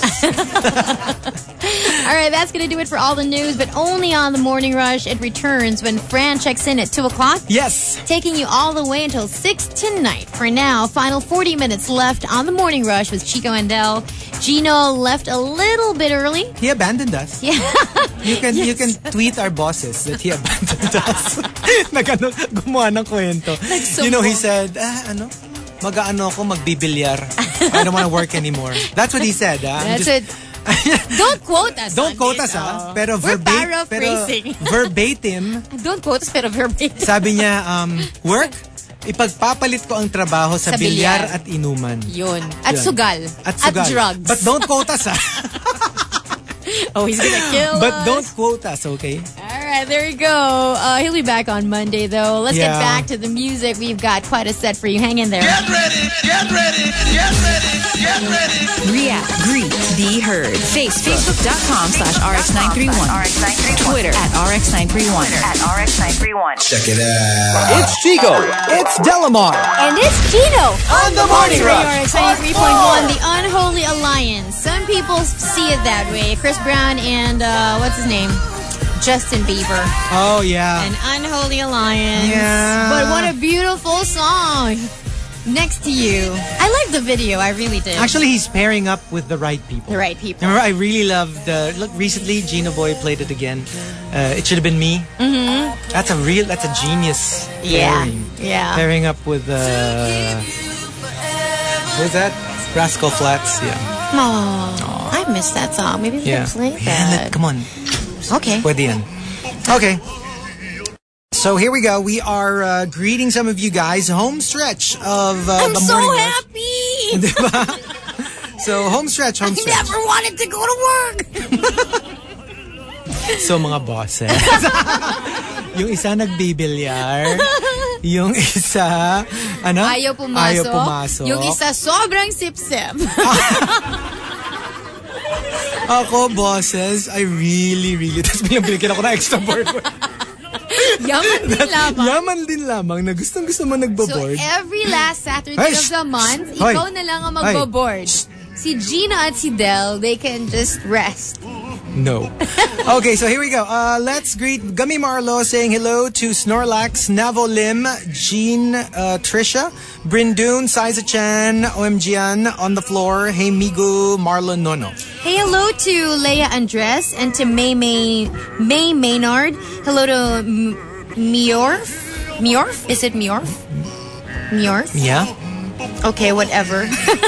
All right, that's going to do it for all the news, but only on the Morning Rush. It returns when Fran checks in at 2 o'clock. Yes. Taking you all the way until 6 tonight. For now, final 40 minutes left on the Morning Rush with Chico and Del. Gino left a little bit early. He abandoned us. Yeah. You can tweet our bosses that he abandoned us. Gumawa ng kwento. You know, he said, mag-ano ako, magbibilyar. I don't want to work anymore. That's what he said. That's it. Don't quote us. Don't on quote this, us, oh. Pero We're paraphrasing. verbatim, Don't quote us, pero verbatim. sabi niya, work, ipagpapalit ko ang trabaho sa Sa bilyar. bilyar at inuman. Yun. At Yun. sugal. At sugal. At drugs. But don't quote us, Oh, he's gonna kill But us. don't quote us, okay? All right, there you go. He'll be back on Monday, though. Let's get Yeah. back to the music. We've got quite a set for you. Hang in there. Get ready, get ready, get ready, get ready. React, greet, be heard. Facebook.com/RX931. Twitter @RX931. Check it out. It's Chico. It's Delamar. And it's Gino. On the Morning Rush. 93.1, the Unholy Alliance. Some people see it that way. Chris Brown and, what's his name? Justin Bieber. Oh, yeah. An Unholy Alliance. Yeah. But what a beautiful song. Next to You. I like the video. I really did. Actually, he's pairing up with the right people. The right people. Remember, I really loved. Look, recently Gino Boy played it again. It Should Have Been Me. Mm-hmm. That's a genius pairing. Yeah. Pairing up with who's that? Rascal Flatts. Yeah. Oh, I missed that song. Maybe we can play that. Come on. Okay. Pwede yan. Okay. So here we go. We are greeting some of you guys. Home stretch of I'm the so morning happy. rush. So home stretch. I never wanted to go to work. So mga bosses. Yung isa nagbibilyar. Yung isa, ano? Ayaw pumasok. Yung isa sobrang sip-sip. Ako, bosses, I really, tapos binigyan ako ng extra board. Yaman din lamang na gustong-gusto mo nagbo-board. So every last Saturday of the month, ikaw na lang ang magbo-board. Si Gina at si Del, they can just rest. No. Okay, so here we go. Let's greet Gummy Marlo saying hello to Snorlax, Navo Lim, Jean, Trisha, Brindoon, Saiza Chan, OMGian on the floor, Hey Migu, Marlo Nono. Hey, hello to Leia Andres and to May Maynard. Hello to Miorf? Miorf? Is it Miorf? Miorf? Yeah. Okay, whatever.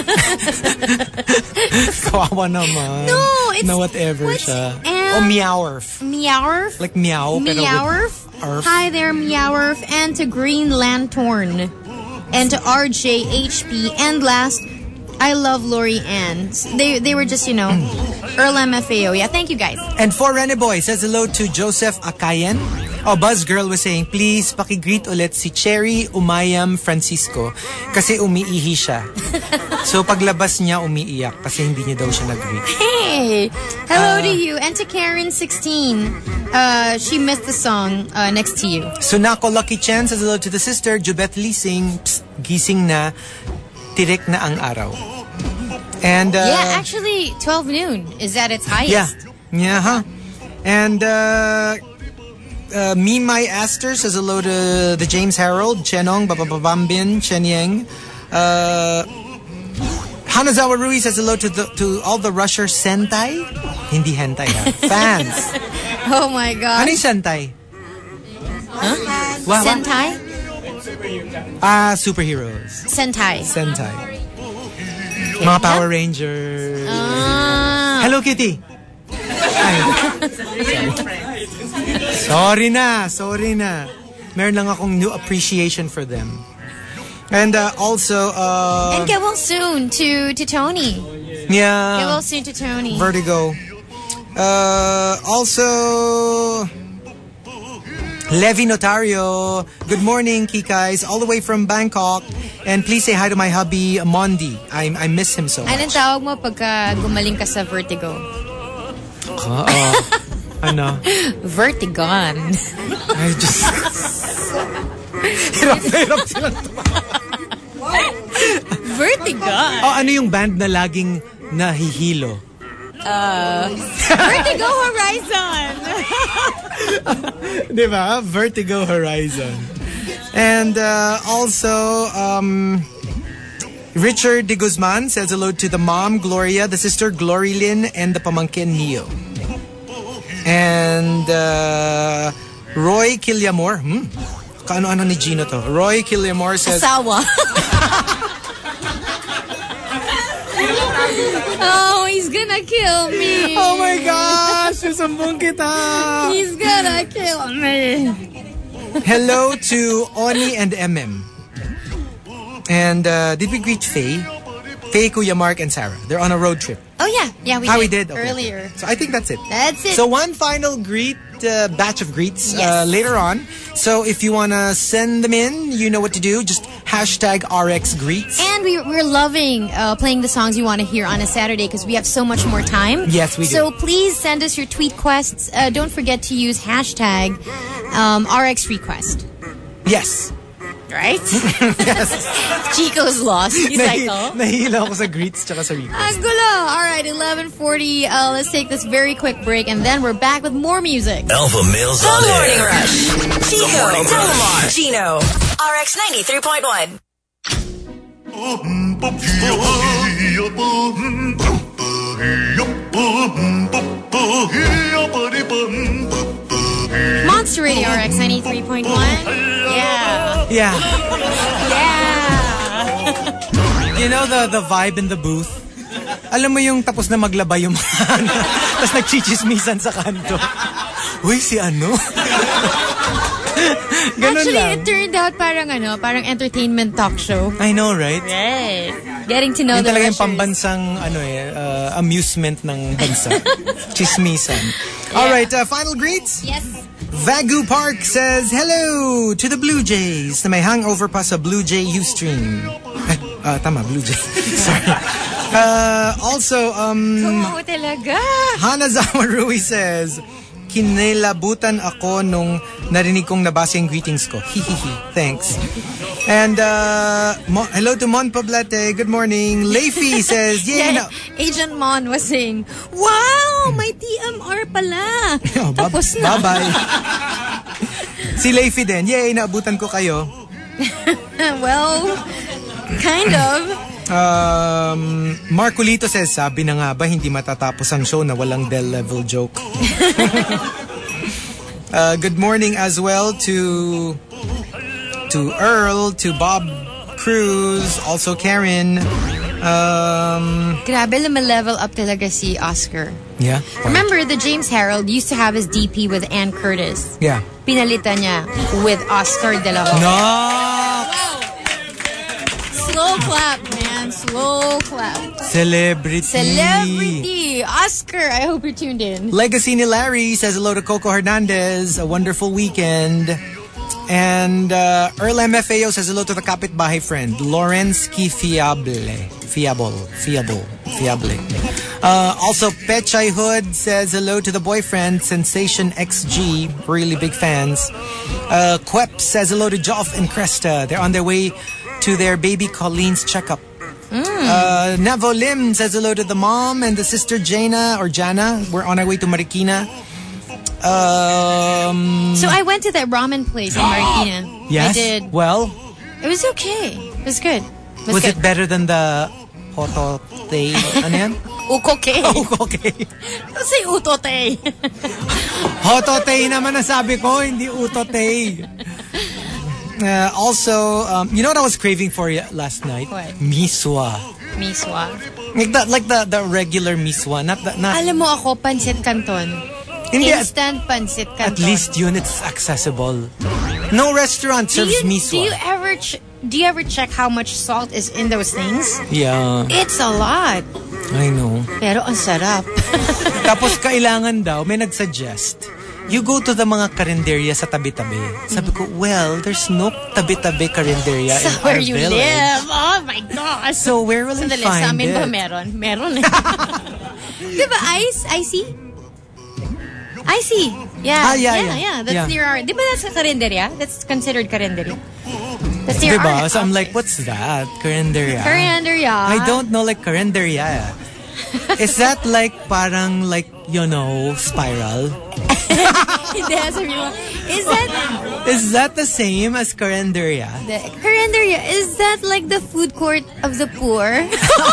Kawawa naman. No, it's... Na whatever siya. Meowerf. Meowerf? Like meow. Meowerf? Hi there, Meowerf. And to Green Lantern. And to RJHP. And last, I love Lori Ann. They were just, Earl MFAO. Yeah, thank you guys. And for Rene Boy says hello to Joseph Akayen. Oh, Buzz Girl was saying, please pakigreet ulit si Cherry Umayam Francisco kasi umiihi siya. So paglabas niya, umiiyak kasi hindi niya daw siya nag-greet. Hey! Hello to you. And to Karen 16. She missed the song Next to You. Sunako Lucky Chen says hello to the sister Jubeth Lising. Psst, gising na. Tirik na ang araw. And yeah, actually 12 noon is at its highest. Yeah, huh? And Mimai Aster says hello to the James Herald, Chenong, Bababambin, Chenyang. Hanazawa Rui says hello to all the Rusher Sentai. Hindi hentai ha. Fans. Oh my God. Ano yung Sentai? Huh? Sentai? Superheroes. Sentai. Mga Power Rangers. Hello Kitty. Sorry na. Meron lang akong new appreciation for them. And also and get well soon to Tony. Yeah. Get well soon to Tony. Vertigo. Also Levi Notario. Good morning, Kikais, all the way from Bangkok. And please say hi to my hubby, Mondi. I miss him so much. Anong tawag mo pagka gumaling ka sa vertigo? Ano? Vertigon. I just... Hirap silang Vertigon? Ano yung band na laging nahihilo? Vertigo Horizon. Diba? Vertigo Horizon. And also, Richard De Guzman says hello to the mom, Gloria, the sister, Glory Lynn, and the pamangkin, Neo. And Roy Killiamore. Kaano-ano ni Gino to? Roy Killiamore says... Asawa. Oh, he's gonna kill me. Oh my gosh! Susumbong kita! He's gonna kill me. Hello to Oni and MM. And did we greet Faye? Faye, Kuya Mark, and Sarah. They're on a road trip. Oh yeah, we did. Okay. Earlier. So I think that's it. That's it. So one final batch of greets later on. So if you want to send them in, you know what to do. Just hashtag RxGreets. And we're loving playing the songs you want to hear on a Saturday because we have so much more time. Yes, we do. So please send us your tweet quests. Don't forget to use hashtag RxRequest. Yes. Right? Yes. Chico's lost. He's like, oh. Nahihila ako sa greets tsaka sa request. Ang gulo. All right, 11:40. Let's take this very quick break, and then we're back with more music. Alpha Males on The Morning air. Rush. Chico, Morning Rush. Delamar, Gino, RX 93.1. Monster Radio RX 93.1. Yeah. Yeah. Yeah. You know the vibe in the booth? Alam mo yung tapos na maglaba yung mga tapos nagchichismisan sa kanto. Uy, si ano? Ganun Actually, lang. it turned out parang entertainment talk show. I know, right? Right. Getting to know Yun the talaga yung rushers. pambansang amusement ng bansa. Chismisan. Alright, final greets? Yes. Vagu Park says, hello to the Blue Jays na may hangover pa sa Blue Jay Ustream. Tama, Blue Jay. Sorry. Also, Oo talaga. Hanazawa Rui says, kinilabutan ako nung narinig kong nabasa yung greetings ko. Hihihi. Thanks. And hello to Mon Poblete. Good morning. Leify says, yay. Yeah, Agent Mon was saying, wow, may TMR pala. Oh, Tapos na. Bye-bye. Si Leify din. Yay, naabutan ko kayo. Well, kind of. Marculito says, sabi na nga ba hindi matatapos ang show na walang Del level joke. Good morning as well to Earl, to Bob Cruz, also Karen. Grabe level up talaga si Oscar. Yeah. Remember, the James Herald used to have his DP with Ann Curtis. Yeah. Pinalitan niya with Oscar De La Hoya. No. Slow clap, man. Slow clap. Celebrity. Oscar, I hope you're tuned in. Legacy ni Larry says hello to Coco Hernandez. A wonderful weekend. And Earl MFAO says hello to the kapitbahay friend, Lawrence Fiable. Also, Pechay Hood says hello to the boyfriend, Sensation XG. Really big fans. Quep says hello to Joff and Cresta. They're on their way to their baby Colleen's checkup. Nevo Lim says hello to the mom and the sister Jana. We're on our way to Marikina. So I went to that ramen place in Marikina. Yes? I did. Well, It was okay. It was good. was good. it better than the Hotote? Ano yan? Ukoke. Ukoke. Kasi utote. Hotote naman ang sabi ko, hindi utote. Also, you know what I was craving for last night? What? Miswa. Miswa. Like the regular miswa, not Alam mo ako, Pancit Canton. Hindi, Instant Pancit Canton. at least yun, it's accessible. No restaurant serves miswa. Do you ever check how much salt is in those things? Yeah, It's a lot. I know. Pero ang sarap. Tapos kailangan daw, may nagsuggest, you go to the mga karinderya sa tabi-tabi. Sabi ko, well, there's no tabi-tabi karinderya So in our where you village. live. Oh my gosh. So where will I Sandali, find sa amin it? ba meron? Meron eh. Diba icy? Icy. Yeah. Yeah. That's near our... Diba that's a karinderya? That's considered karinderya. That's near Diba? our... So I'm like, what's that? Karinderya? Karinderya. I don't know like karinderya. Is that like parang like, you know, spiral? Hindi, sabi mo, Is that the same as karinderya? karinderya, is that like the food court of the poor?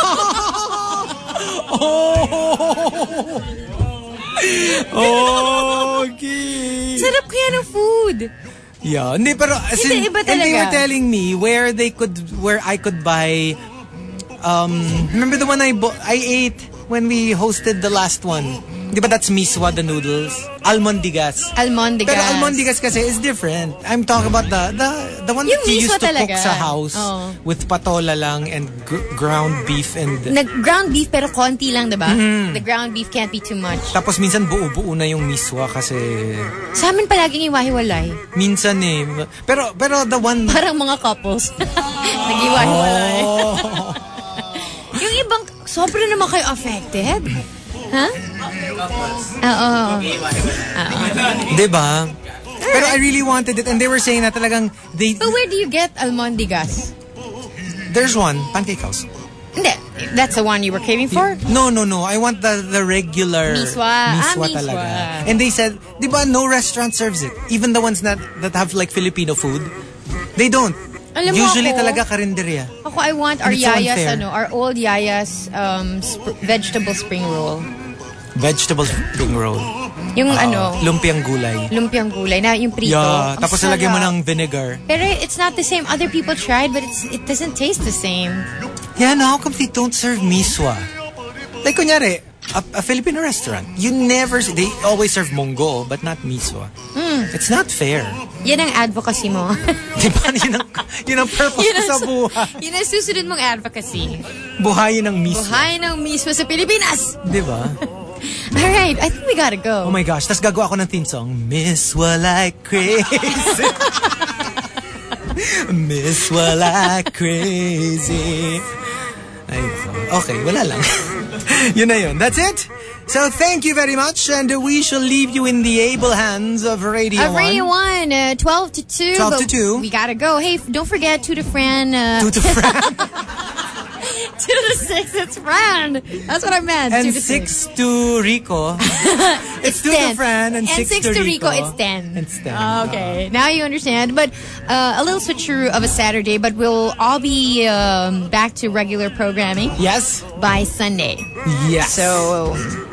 Okay. Sarap kaya ng food. Yeah, hindi pero as in, Hindi, iba and they talaga. were telling me where I could buy remember the one I ate when we hosted the last one? Di ba that's miswa, the noodles? Almondigas. Almondigas. Pero almondigas kasi is different. I'm talking about the one Yung that you used miswa to cook talaga. sa house Oo. with patola lang and ground beef and Ground beef pero konti lang, diba? The ground beef can't be too much. tapos minsan buo-buo na yung miswa kasi Sa amin palaging iwahiwalay. minsan pero the one Parang mga couples. Nag-iwahiwalay. oh, Yung ibang, sobrang naman kayo affected. Ha? Oo. diba? Pero I really wanted it and they were saying na talagang But where do you get almondigas? there's one, Pancake House. Hindi. That's the one you were craving for? No. I want the regular Miswa. miswa Miswa. talaga. And they said, diba no restaurant serves it. Even the ones that have like Filipino food, they don't. Alam mo Usually ako, talaga karinderya. Ako, I want our And it's so Yaya's, unfair. our old Yaya's vegetable spring roll. Vegetable spring roll. Yung Lumpiang gulay. lumpiang gulay na yung prito. Yeah, Ang tapos sarap. lalagyan mo ng vinegar. Pero it's not the same. Other people tried, but it doesn't taste the same. Yeah, no, how come they don't serve miswa? Like, kunyari, a Filipino restaurant, you never, they always serve munggo, but not miswa. It's not fair. Yan ang advocacy mo. Diba? Yun ang purpose ko sa buhay. Yun ang susunod mong advocacy. Buhayin ng miswa. Buhay ng miswa sa Pilipinas. Diba? Alright, I think we gotta go. Oh my gosh, tas gagawa ako ng theme song. Miswa like crazy. Miswa like crazy. Ay, okay, wala lang. Yun na yun. That's it. So thank you very much, and we shall leave you in the able hands of Radio 1. Of Radio 1, 12 to 2. 12 to 2. We gotta go. Hey, don't forget, to the friend. To the friend. 2 to 6, it's friend. That's what I meant. And 2 to 6 to Rico. It's 2 to 10. friend and 6 to Rico. It's 10. It's 10. Okay, now you understand. But a little switcheroo of a Saturday, but we'll all be back to regular programming Yes. by Sunday. Yes. So,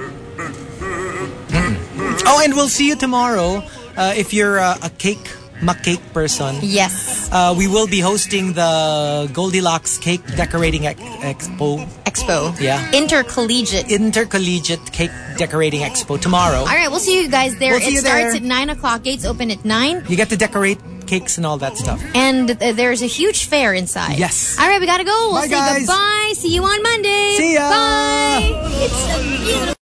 Oh, and we'll see you tomorrow. If you're a cake person. yes. We will be hosting the Goldilocks Cake Decorating Expo. Yeah. Intercollegiate Cake Decorating Expo tomorrow. All right, we'll see you guys there. We'll see It you starts there. at 9 o'clock. Gates open at 9. You get to decorate cakes and all that stuff. And there's a huge fair inside. Yes. All right, we gotta go. We'll Bye, say guys. goodbye. See you on Monday. See ya. Bye. It's a beautiful